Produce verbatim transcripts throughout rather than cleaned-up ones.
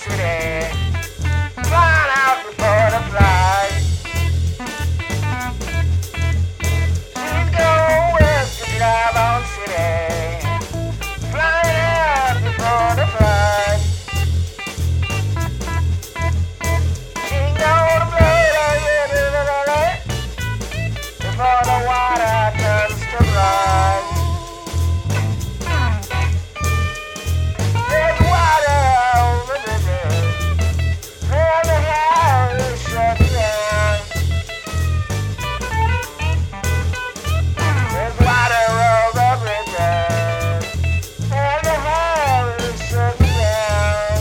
city, flying out before the flight. She's going west to drive on city, flying out before the flight. She's gonna blow the river before the water turns to blood. There's water over the river, and the hell is shut down. There's water over the river, and the hell is shut down.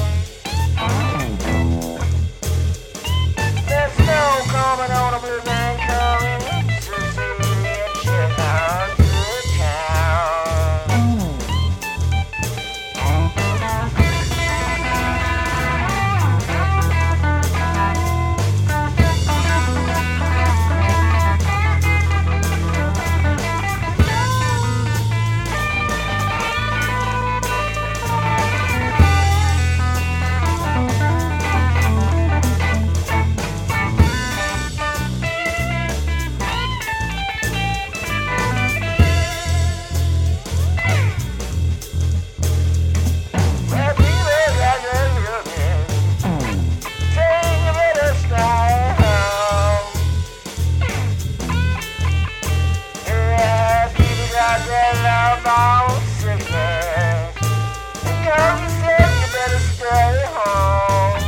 There's snow coming on a blue man coming to see it shit down to town. Well, people got their looking, take a bit of style. Yeah, people got their love on sickness. Girl, you said you better stay home.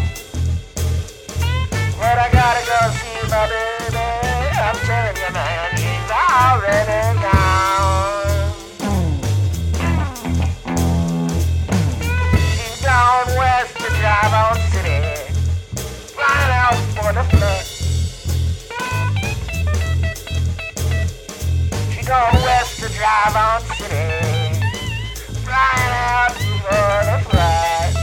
But I gotta go see my baby. I'm telling you, man, she's already gone. She's gone west to drive on city, flying out for the flood. She gone west to drive on city, flying out for the flood.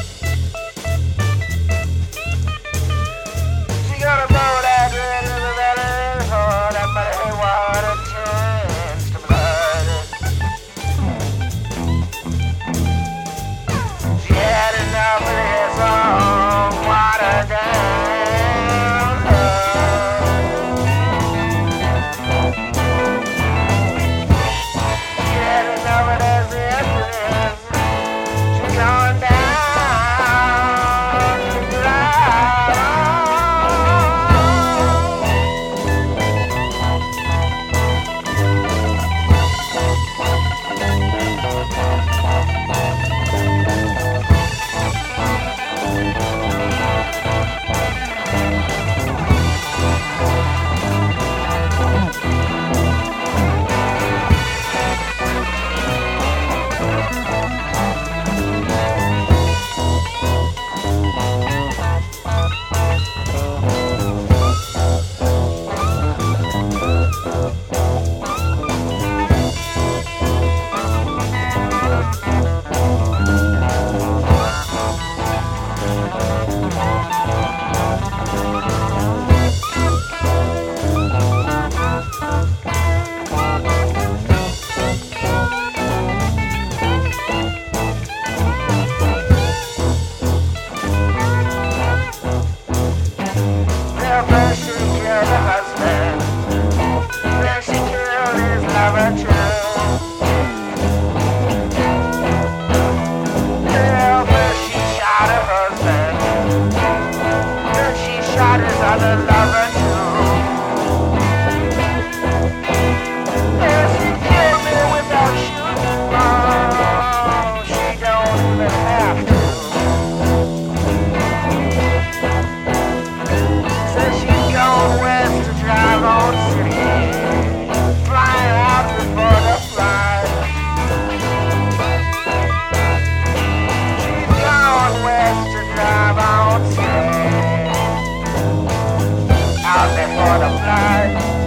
She gonna blow that red in the valley, oh, that muddy water turns to blood. She had enough of this, oh, water down. She had enough of this, this, this. She's going down to drive on. Well, first she killed her husband, then she killed his lover too. Well, first she shot her husband, then she shot his other lover too. Well, she killed me without shooting, oh, she don't even have to. Says she's going west to drive on city, flying out before the flight. She's going west to drive on city, out before the flight.